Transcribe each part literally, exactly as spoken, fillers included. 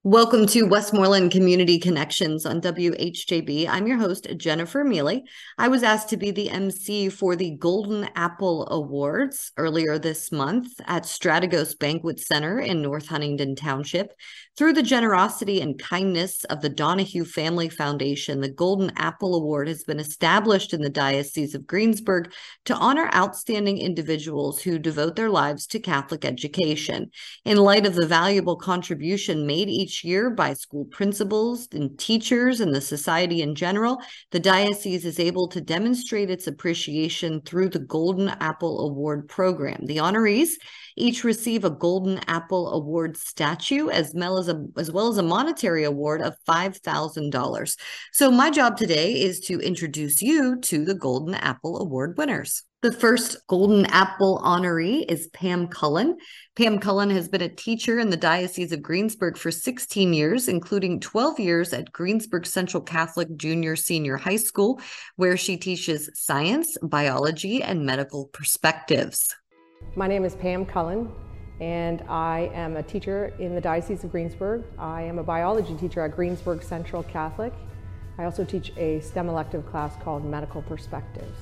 Welcome to Westmoreland Community Connections on W H J B. I'm your host, Jennifer Mealy. I was asked to be the M C for the Golden Apple Awards earlier this month at Strategos Banquet Center in North Huntingdon Township. Through the generosity and kindness of the Donahue Family Foundation, the Golden Apple Award has been established in the Diocese of Greensburg to honor outstanding individuals who devote their lives to Catholic education. In light of the valuable contribution made each year by school principals and teachers and the society in general, the diocese is able to demonstrate its appreciation through the Golden Apple Award program. The honorees each receive a Golden Apple Award statue as well as a, as well as a monetary award of five thousand dollars. So my job today is to introduce you to the Golden Apple Award winners. The first Golden Apple honoree is Pam Cullen. Pam Cullen has been a teacher in the Diocese of Greensburg for sixteen years, including twelve years at Greensburg Central Catholic Junior Senior High School, where she teaches science, biology, and medical perspectives. My name is Pam Cullen, and I am a teacher in the Diocese of Greensburg. I am a biology teacher at Greensburg Central Catholic. I also teach a STEM elective class called Medical Perspectives.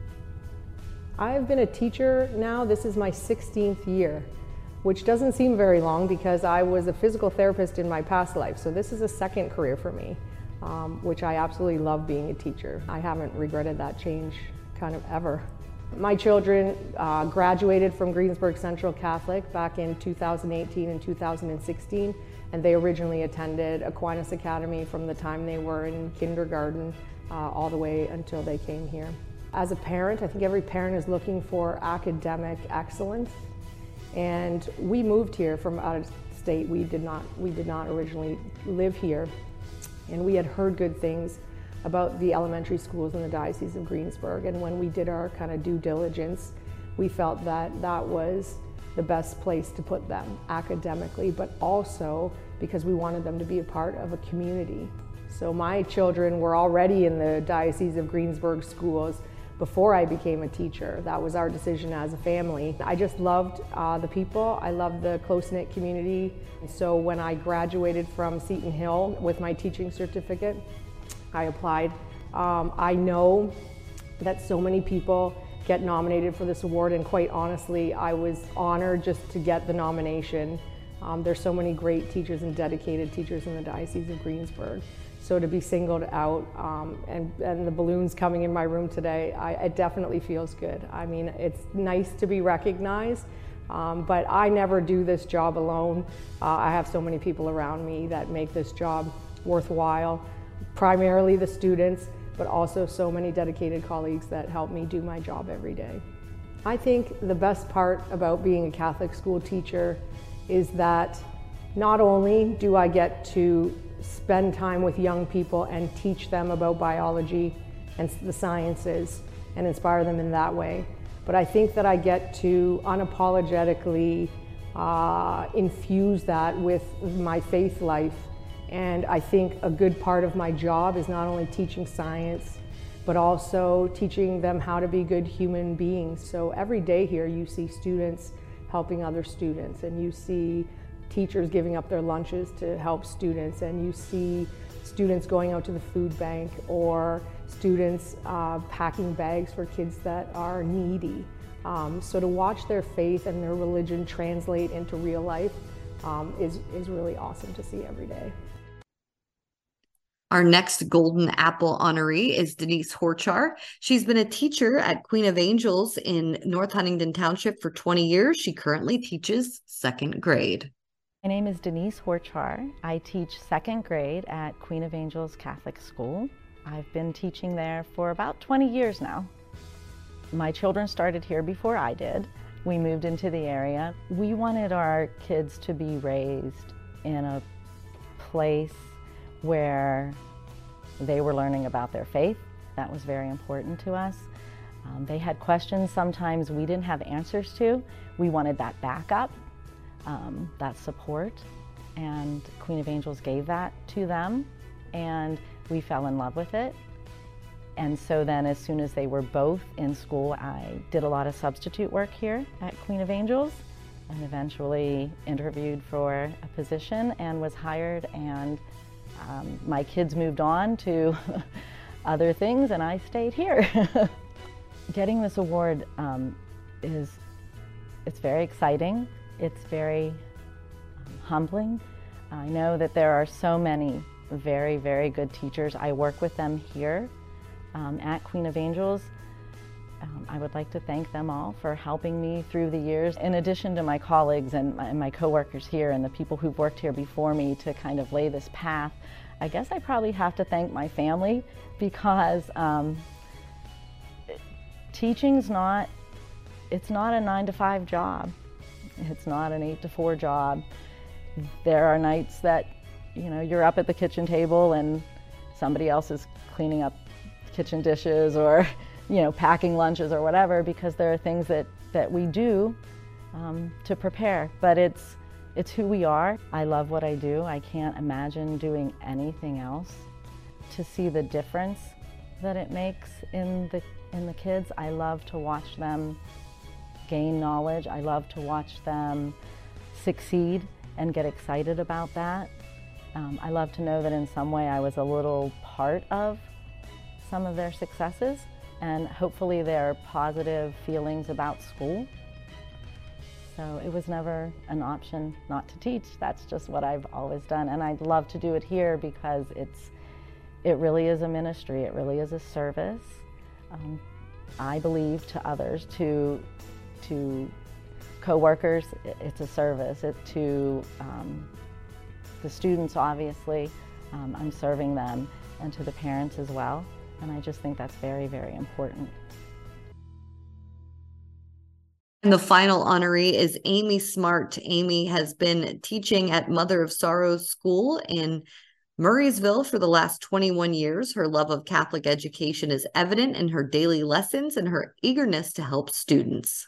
I've been a teacher now, this is my sixteenth year, which doesn't seem very long because I was a physical therapist in my past life. So this is a second career for me, um, which I absolutely love being a teacher. I haven't regretted that change kind of ever. My children uh, graduated from Greensburg Central Catholic back in two thousand eighteen and two thousand sixteen, and they originally attended Aquinas Academy from the time they were in kindergarten uh, all the way until they came here. As a parent, I think every parent is looking for academic excellence, and we moved here from out of state. We did not, we did not originally live here, and we had heard good things about the elementary schools in the Diocese of Greensburg, and when we did our kind of due diligence, we felt that that was the best place to put them academically, but also because we wanted them to be a part of a community. So my children were already in the Diocese of Greensburg schools before I became a teacher. That was our decision as a family. I just loved uh, the people. I loved the close-knit community. So when I graduated from Seton Hill with my teaching certificate, I applied. Um, I know that so many people get nominated for this award, and quite honestly, I was honored just to get the nomination. Um, there's so many great teachers and dedicated teachers in the Diocese of Greensburg. So to be singled out um, and, and the balloons coming in my room today, I, it definitely feels good. I mean, it's nice to be recognized, um, but I never do this job alone. Uh, I have so many people around me that make this job worthwhile, primarily the students, but also so many dedicated colleagues that help me do my job every day. I think the best part about being a Catholic school teacher is that not only do I get to spend time with young people and teach them about biology and the sciences and inspire them in that way, but I think that I get to unapologetically uh, infuse that with my faith life. And I think a good part of my job is not only teaching science, but also teaching them how to be good human beings. So every day here you see students helping other students, and you see teachers giving up their lunches to help students, and you see students going out to the food bank, or students uh, packing bags for kids that are needy. Um, so to watch their faith and their religion translate into real life um, is, is really awesome to see every day. Our next Golden Apple honoree is Denise Horchar. She's been a teacher at Queen of Angels in North Huntingdon Township for twenty years. She currently teaches second grade. My name is Denise Horchar. I teach second grade at Queen of Angels Catholic School. I've been teaching there for about twenty years now. My children started here before I did. We moved into the area. We wanted our kids to be raised in a place where they were learning about their faith. That was very important to us. Um, they had questions sometimes we didn't have answers to. We wanted that backup, um, that support, and Queen of Angels gave that to them, and we fell in love with it. And so then as soon as they were both in school, I did a lot of substitute work here at Queen of Angels, and eventually interviewed for a position and was hired, and um, my kids moved on to other things and I stayed here. Getting this award um, is, it's very exciting, it's very um, humbling. I know that there are so many very, very good teachers. I work with them here um, at Queen of Angels. Um, I would like to thank them all for helping me through the years, in addition to my colleagues and my, and my coworkers here and the people who've worked here before me to kind of lay this path. I guess I probably have to thank my family, because um, teaching's not, it's not a nine to five job. It's not an eight to four job. There are nights that, you know, you're up at the kitchen table and somebody else is cleaning up kitchen dishes or, you know, packing lunches or whatever, because there are things that, that we do um, to prepare. But it's, it's who we are. I love what I do. I can't imagine doing anything else. To see the difference that it makes in the, in the kids, I love to watch them gain knowledge. I love to watch them succeed and get excited about that. Um, I love to know that in some way I was a little part of some of their successes, and hopefully their positive feelings about school. So it was never an option not to teach. That's just what I've always done, and I'd love to do it here because it's, it really is a ministry. It really is a service, um, I believe, to others, to, to co-workers, it's a service. It, to um, the students, obviously, um, I'm serving them, and to the parents as well. And I just think that's very, very important. And the final honoree is Amy Smart. Amy has been teaching at Mother of Sorrows School in Murraysville for the last twenty-one years. Her love of Catholic education is evident in her daily lessons and her eagerness to help students.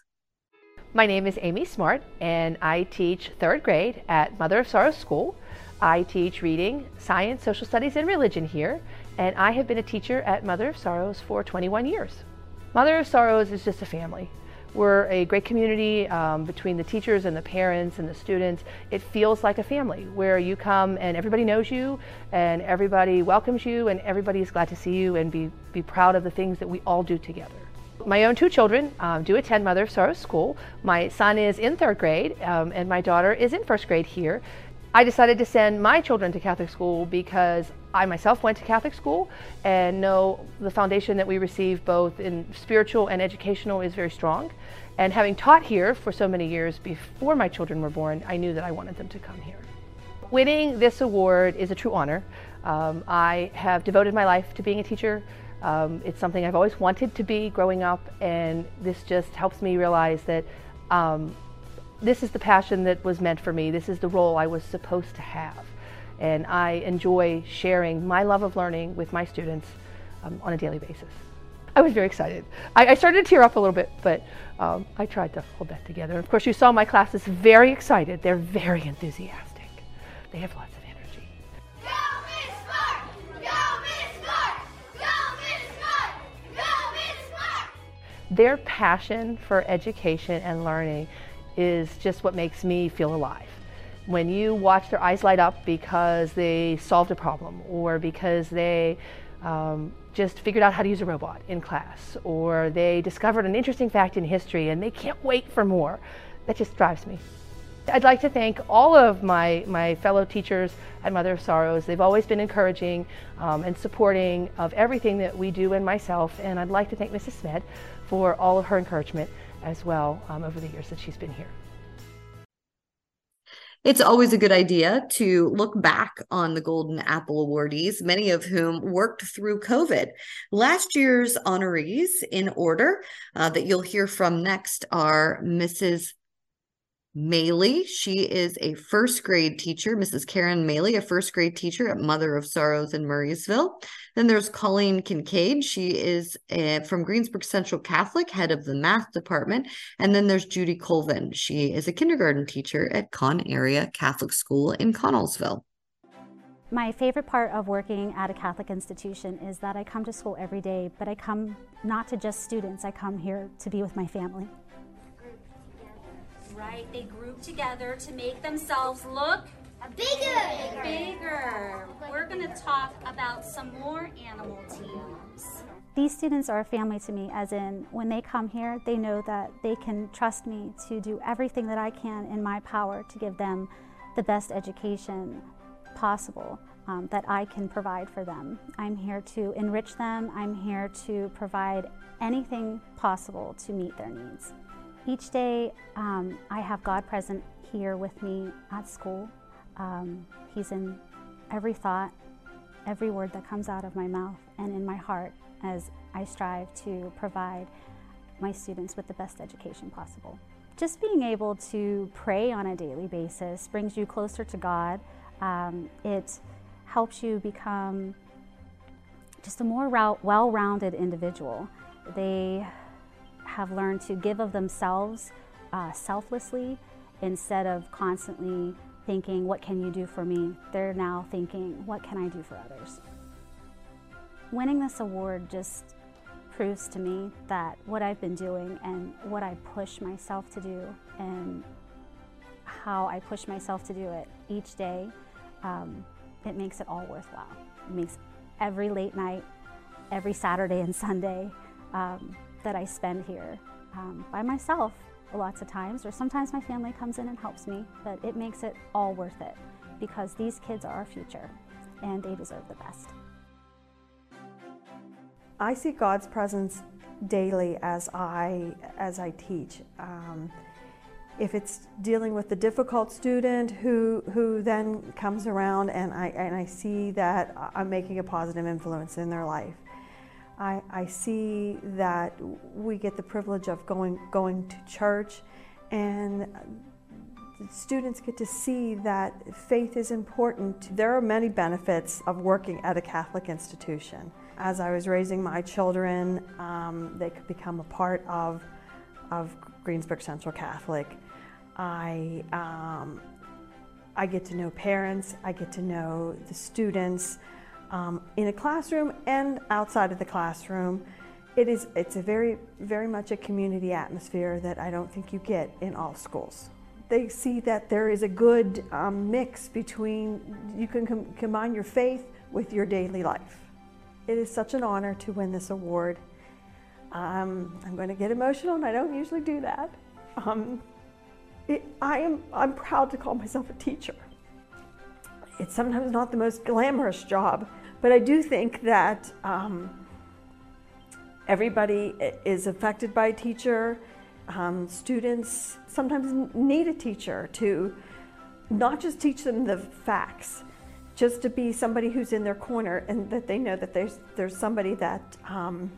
My name is Amy Smart, and I teach third grade at Mother of Sorrows School. I teach reading, science, social studies, and religion here, and I have been a teacher at Mother of Sorrows for twenty-one years. Mother of Sorrows is just a family. We're a great community um, between the teachers and the parents and the students. It feels like a family where you come and everybody knows you and everybody welcomes you and everybody is glad to see you and be, be proud of the things that we all do together. My own two children um, do attend Mother of Sorrows School. My son is in third grade um, and my daughter is in first grade here. I decided to send my children to Catholic school because I myself went to Catholic school and know the foundation that we receive both in spiritual and educational is very strong. And having taught here for so many years before my children were born, I knew that I wanted them to come here. Winning this award is a true honor. Um, I have devoted my life to being a teacher. Um, it's something I've always wanted to be growing up, and this just helps me realize that um, this is the passion that was meant for me. This is the role I was supposed to have. And I enjoy sharing my love of learning with my students um, on a daily basis. I was very excited. I, I started to tear up a little bit, but um, I tried to hold that together. And of course, you saw my class is very excited. They're very enthusiastic. They have lots of energy. Go Miss Smart! Go Miss Smart! Go Miss Smart! Go Miss Smart! Their passion for education and learning is just what makes me feel alive. When you watch their eyes light up because they solved a problem or because they um, just figured out how to use a robot in class, or they discovered an interesting fact in history and they can't wait for more, that just drives me. I'd like to thank all of my, my fellow teachers at Mother of Sorrows. They've always been encouraging um, and supporting of everything that we do and myself, and I'd like to thank Missus Smed for all of her encouragement as well um, over the years that she's been here. It's always a good idea to look back on the Golden Apple awardees, many of whom worked through COVID. Last year's honorees in order uh, that you'll hear from next are Missus Maley. She is a first grade teacher. Missus Karen Maley, a first grade teacher at Mother of Sorrows in Murraysville. Then there's Colleen Kincaid. She is uh, from Greensburg Central Catholic, head of the math department. And then there's Judy Colvin. She is a kindergarten teacher at Conn Area Catholic School in Connellsville. My favorite part of working at a Catholic institution is that I come to school every day, but I come not to just students. I come here to be with my family. right? They group together to make themselves look Bigger! bigger. We're going to talk about some more animal teams. These students are a family to me, as in when they come here, they know that they can trust me to do everything that I can in my power to give them the best education possible um, that I can provide for them. I'm here to enrich them. I'm here to provide anything possible to meet their needs. Each day, um, I have God present here with me at school. Um, he's in every thought, every word that comes out of my mouth and in my heart as I strive to provide my students with the best education possible. Just being able to pray on a daily basis brings you closer to God. Um, it helps you become just a more well-rounded individual. They have learned to give of themselves uh, selflessly instead of constantly thinking, what can you do for me? They're now thinking, what can I do for others? Winning this award just proves to me that what I've been doing and what I push myself to do and how I push myself to do it each day, um, it makes it all worthwhile. It makes every late night, every Saturday and Sunday um, that I spend here um, by myself lots of times, or sometimes my family comes in and helps me, but it makes it all worth it because these kids are our future and they deserve the best. I see God's presence daily as I, as I teach. Um, if it's dealing with the difficult student who, who then comes around and I, and I see that I'm making a positive influence in their life. I, I see that we get the privilege of going, going to church, and students get to see that faith is important. There are many benefits of working at a Catholic institution. As I was raising my children, um, they could become a part of, of Greensburg Central Catholic. I, um, I get to know parents, I get to know the students. Um, in a classroom and outside of the classroom, it is, it's a very, very much a community atmosphere that I don't think you get in all schools. They see that there is a good um, mix between, you can com combine your faith with your daily life. It is such an honor to win this award. Um, I'm going to get emotional, and I don't usually do that. Um, it, I am, I'm proud to call myself a teacher. It's sometimes not the most glamorous job, but I do think that um, everybody is affected by a teacher. Um, students sometimes need a teacher to not just teach them the facts, just to be somebody who's in their corner and that they know that there's, there's somebody that um,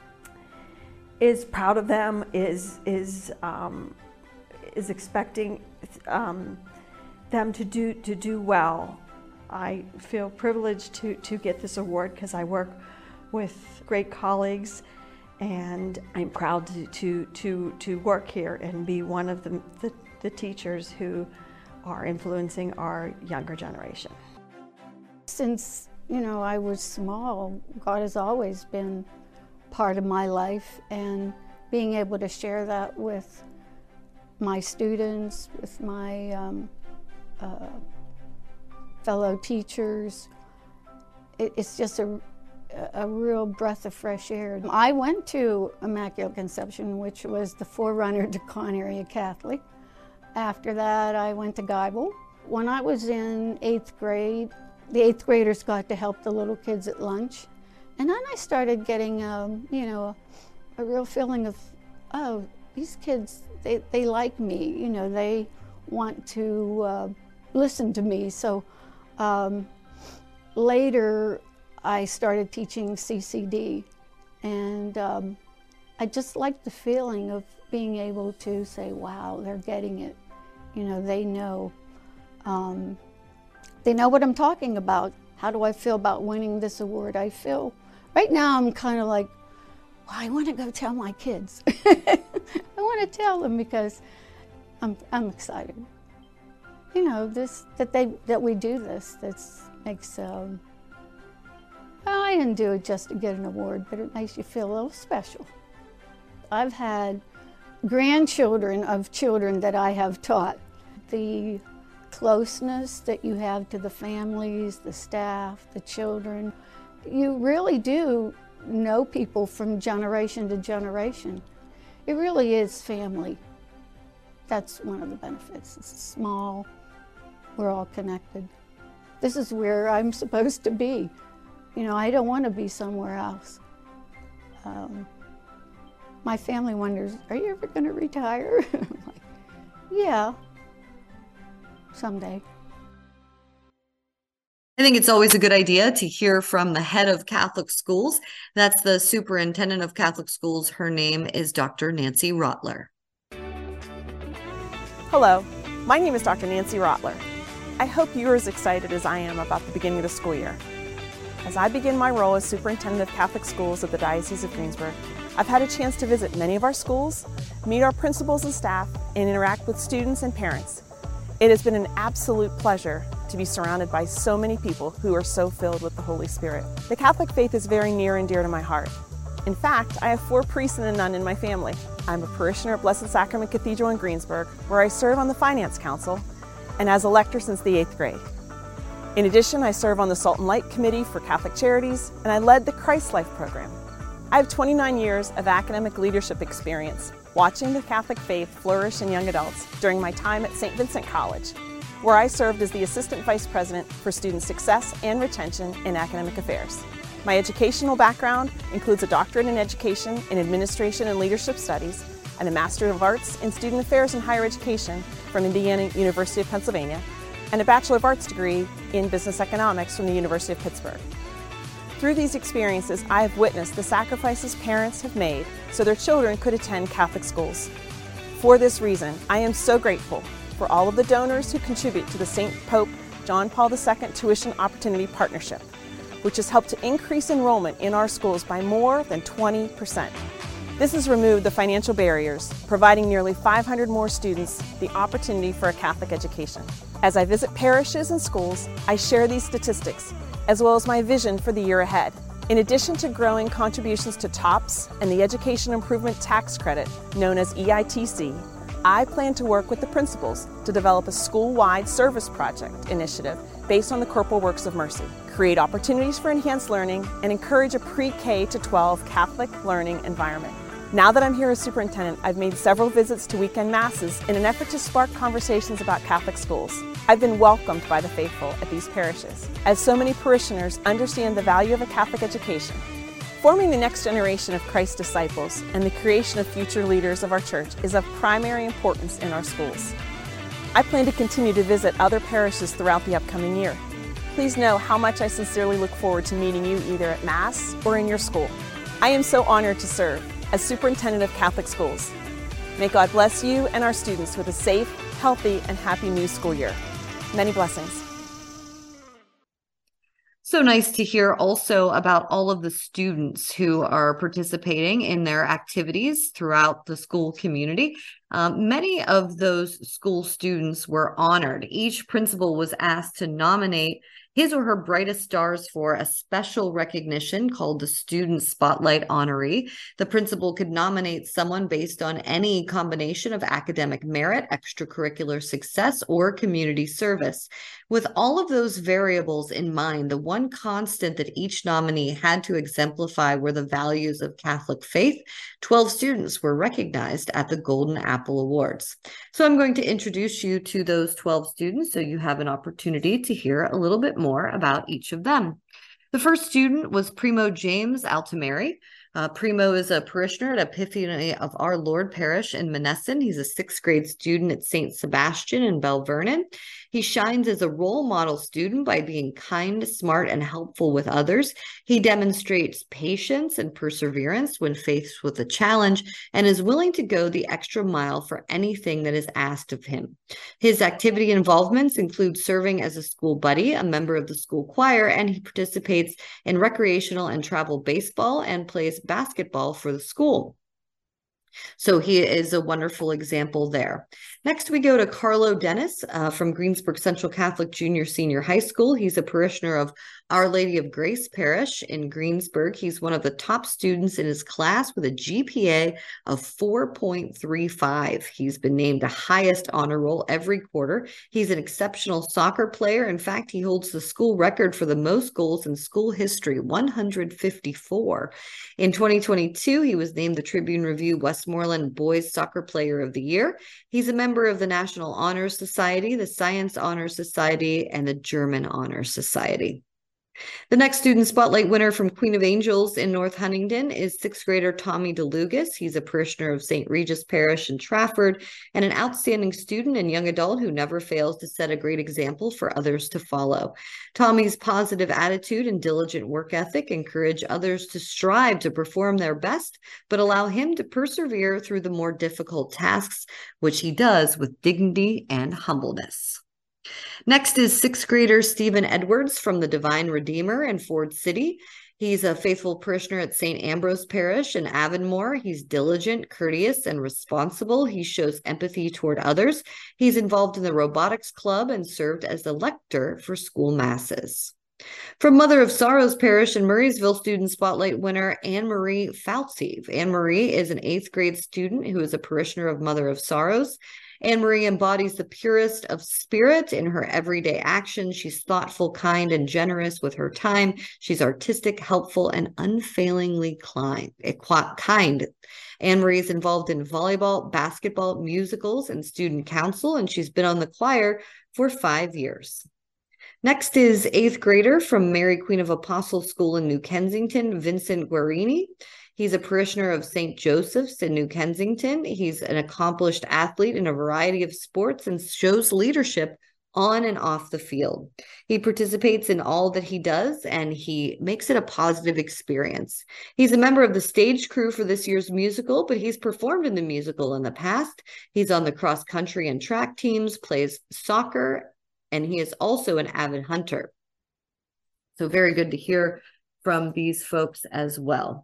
is proud of them, is, is, um, is expecting um, them to do, to do well. I feel privileged to, to get this award because I work with great colleagues, and I'm proud to, to, to, to work here and be one of the, the, the teachers who are influencing our younger generation. Since, you know, I was small, God has always been part of my life, and being able to share that with my students, with my um, uh, fellow teachers, it, it's just a, a real breath of fresh air. I went to Immaculate Conception, which was the forerunner to Conn Area Catholic. After that, I went to Geibel. When I was in eighth grade, the eighth graders got to help the little kids at lunch. And then I started getting, um, you know, a, a real feeling of, oh, these kids, they, they like me, you know, they want to uh, listen to me. So um, later, I started teaching C C D, and um, I just liked the feeling of being able to say, wow, they're getting it. You know, they know. Um, they know what I'm talking about. How do I feel about winning this award? I feel, right now I'm kind of like, well, I want to go tell my kids. I want to tell them because I'm, I'm excited. You know, this, that, they, that we do this, that's makes, um, well, I didn't do it just to get an award, but it makes you feel a little special. I've had grandchildren of children that I have taught. The closeness that you have to the families, the staff, the children, you really do know people from generation to generation. It really is family. That's one of the benefits. It's small, we're all connected. This is where I'm supposed to be. You know, I don't want to be somewhere else. Um, my family wonders, are you ever going to retire? I'm like, yeah, someday. I think it's always a good idea to hear from the head of Catholic schools. That's the superintendent of Catholic schools. Her name is Doctor Nancy Rotler. Hello, my name is Doctor Nancy Rotler. I hope you're as excited as I am about the beginning of the school year. As I begin my role as superintendent of Catholic schools at the Diocese of Greensburg, I've had a chance to visit many of our schools, meet our principals and staff, and interact with students and parents. It has been an absolute pleasure to be surrounded by so many people who are so filled with the Holy Spirit. The Catholic faith is very near and dear to my heart. In fact, I have four priests and a nun in my family. I'm a parishioner at Blessed Sacrament Cathedral in Greensburg, where I serve on the Finance Council and as a lector since the eighth grade. In addition, I serve on the Salt and Light Committee for Catholic Charities, and I led the Christ Life program. I have twenty-nine years of academic leadership experience watching the Catholic faith flourish in young adults during my time at Saint Vincent College, where I served as the Assistant Vice President for Student Success and Retention in Academic Affairs. My educational background includes a doctorate in education in Administration and Leadership Studies and a Master of Arts in Student Affairs and Higher Education from Indiana University of Pennsylvania, and a Bachelor of Arts degree in Business Economics from the University of Pittsburgh. Through these experiences, I have witnessed the sacrifices parents have made so their children could attend Catholic schools. For this reason, I am so grateful for all of the donors who contribute to the Saint Pope John Paul the Second Tuition Opportunity Partnership, which has helped to increase enrollment in our schools by more than twenty percent. This has removed the financial barriers, providing nearly five hundred more students the opportunity for a Catholic education. As I visit parishes and schools, I share these statistics, as well as my vision for the year ahead. In addition to growing contributions to TOPS and the Education Improvement Tax Credit, known as E I T C, I plan to work with the principals to develop a school-wide service project initiative based on the Corporal Works of Mercy, create opportunities for enhanced learning, and encourage a pre-K to twelve Catholic learning environment. Now that I'm here as superintendent, I've made several visits to weekend masses in an effort to spark conversations about Catholic schools. I've been welcomed by the faithful at these parishes, as so many parishioners understand the value of a Catholic education. Forming the next generation of Christ's disciples and the creation of future leaders of our church is of primary importance in our schools. I plan to continue to visit other parishes throughout the upcoming year. Please know how much I sincerely look forward to meeting you either at Mass or in your school. I am so honored to serve as superintendent of Catholic schools. May God bless you and our students with a safe, healthy, and happy new school year. Many blessings. So nice to hear also about all of the students who are participating in their activities throughout the school community. Um, many of those school students were honored. Each principal was asked to nominate his or her brightest stars for a special recognition called the Student Spotlight Honoree. The principal could nominate someone based on any combination of academic merit, extracurricular success, or community service. With all of those variables in mind, the one constant that each nominee had to exemplify were the values of Catholic faith. twelve students were recognized at the Golden Apple Awards. So I'm going to introduce you to those twelve students so you have an opportunity to hear a little bit more more about each of them. The first student was Primo James Altamari. Uh, Primo is a parishioner at Epiphany of Our Lord Parish in Monessen. He's a sixth grade student at Saint Sebastian in Bell Vernon. He shines as a role model student by being kind, smart, and helpful with others. He demonstrates patience and perseverance when faced with a challenge and is willing to go the extra mile for anything that is asked of him. His activity involvements include serving as a school buddy, a member of the school choir, and he participates in recreational and travel baseball and plays basketball for the school. So he is a wonderful example there. Next, we go to Carlo Dennis uh, from Greensburg Central Catholic Junior Senior High School. He's a parishioner of Our Lady of Grace Parish in Greensburg. He's one of the top students in his class with a G P A of four point three five. He's been named the highest honor roll every quarter. He's an exceptional soccer player. In fact, he holds the school record for the most goals in school history, one hundred fifty-four. In twenty twenty-two, he was named the Tribune Review Westmoreland Boys Soccer Player of the Year. He's a member of the National Honor Society, the Science Honor Society, and the German Honor Society. The next student spotlight winner from Queen of Angels in North Huntingdon is sixth grader Tommy DeLugas. He's a parishioner of Saint Regis Parish in Trafford and an outstanding student and young adult who never fails to set a great example for others to follow. Tommy's positive attitude and diligent work ethic encourage others to strive to perform their best, but allow him to persevere through the more difficult tasks, which he does with dignity and humbleness. Next is sixth grader Stephen Edwards from the Divine Redeemer in Ford City. He's a faithful parishioner at Saint Ambrose Parish in Avonmore. He's diligent, courteous, and responsible. He shows empathy toward others. He's involved in the robotics club and served as the lector for school masses. From Mother of Sorrows Parish in Murraysville, student spotlight winner Anne-Marie Fauci. Anne-Marie is an eighth grade student who is a parishioner of Mother of Sorrows. Anne-Marie embodies the purest of spirit in her everyday actions. She's thoughtful, kind, and generous with her time. She's artistic, helpful, and unfailingly kind. Anne-Marie is involved in volleyball, basketball, musicals, and student council, and she's been on the choir for five years. Next is eighth grader from Mary Queen of Apostles School in New Kensington, Vincent Guarini. He's a parishioner of Saint Joseph's in New Kensington. He's an accomplished athlete in a variety of sports and shows leadership on and off the field. He participates in all that he does, and he makes it a positive experience. He's a member of the stage crew for this year's musical, but he's performed in the musical in the past. He's on the cross country and track teams, plays soccer, and he is also an avid hunter. So very good to hear from these folks as well.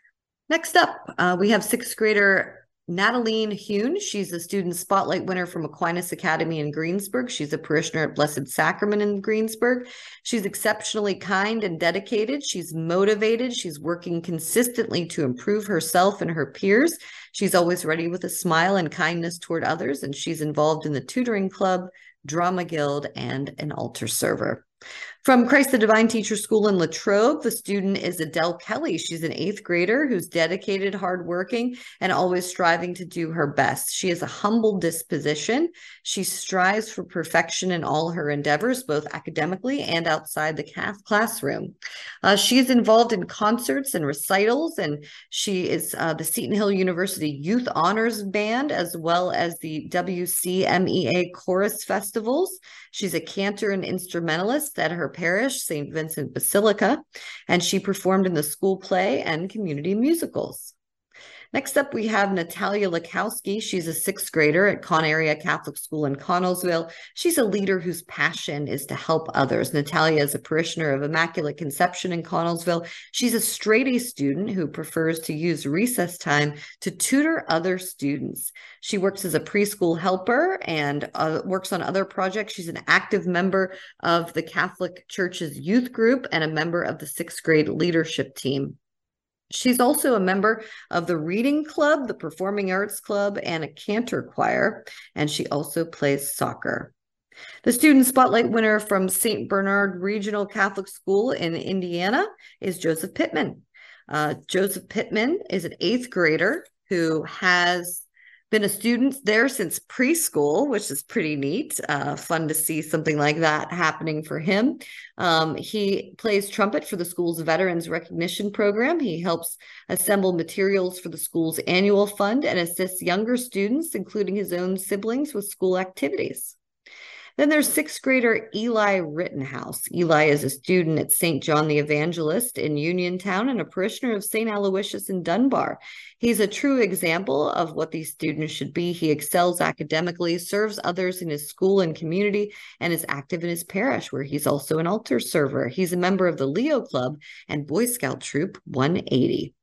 Next up, uh, we have sixth grader Nataline Hune. She's a student spotlight winner from Aquinas Academy in Greensburg. She's a parishioner at Blessed Sacrament in Greensburg. She's exceptionally kind and dedicated. She's motivated. She's working consistently to improve herself and her peers. She's always ready with a smile and kindness toward others, and she's involved in the tutoring club, drama guild, and an altar server. From Christ the Divine Teacher School in Latrobe, the student is Adele Kelly. She's an eighth grader who's dedicated, hardworking, and always striving to do her best. She has a humble disposition. She strives for perfection in all her endeavors, both academically and outside the classroom. Uh, she is involved in concerts and recitals, and she is uh, the Seton Hill University Youth Honors Band, as well as the W C M E A Chorus Festivals. She's a cantor and instrumentalist at her parish, Saint Vincent Basilica, and she performed in the school play and community musicals. Next up, we have Natalia Lakowski. She's a sixth grader at Con Area Catholic School in Connellsville. She's a leader whose passion is to help others. Natalia is a parishioner of Immaculate Conception in Connellsville. She's a straight-A student who prefers to use recess time to tutor other students. She works as a preschool helper and uh, works on other projects. She's an active member of the Catholic Church's youth group and a member of the sixth grade leadership team. She's also a member of the Reading Club, the Performing Arts Club, and a cantor choir, and she also plays soccer. The student spotlight winner from Saint Bernard Regional Catholic School in Indiana is Joseph Pittman. Uh, Joseph Pittman is an eighth grader who has been a student there since preschool, which is pretty neat. Uh, fun to see something like that happening for him. Um, he plays trumpet for the school's Veterans Recognition Program. He helps assemble materials for the school's annual fund and assists younger students, including his own siblings, with school activities. Then there's sixth grader Eli Rittenhouse. Eli is a student at Saint John the Evangelist in Uniontown and a parishioner of Saint Aloysius in Dunbar. He's a true example of what these students should be. He excels academically, serves others in his school and community, and is active in his parish, where he's also an altar server. He's a member of the Leo Club and Boy Scout Troop one eighty.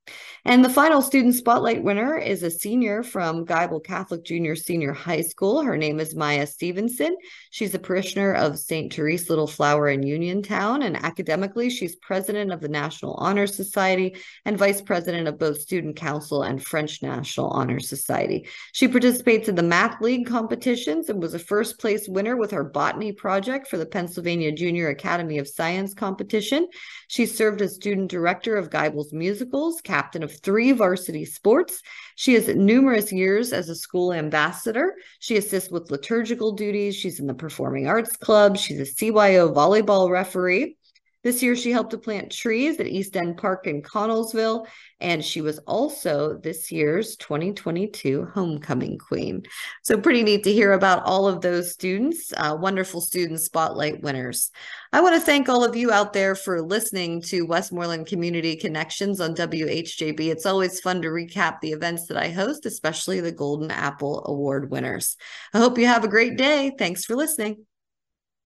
And the final Student Spotlight winner is a senior from Geibel Catholic Junior Senior High School. Her name is Maya Stevenson. She's a parishioner of Saint Therese Little Flower in Uniontown, and academically, she's president of the National Honor Society and vice president of both Student Council and French National Honor Society. She participates in the Math League competitions and was a first place winner with her botany project for the Pennsylvania Junior Academy of Science competition. She served as student director of Geibel's musicals, captain of three varsity sports. She has numerous years as a school ambassador. She assists with liturgical duties. She's in the Performing Arts Club. She's a C Y O volleyball referee. This year, she helped to plant trees at East End Park in Connellsville, and she was also this year's twenty twenty-two Homecoming Queen. So pretty neat to hear about all of those students, uh, wonderful Student Spotlight winners. I want to thank all of you out there for listening to Westmoreland Community Connections on W H J B. It's always fun to recap the events that I host, especially the Golden Apple Award winners. I hope you have a great day. Thanks for listening.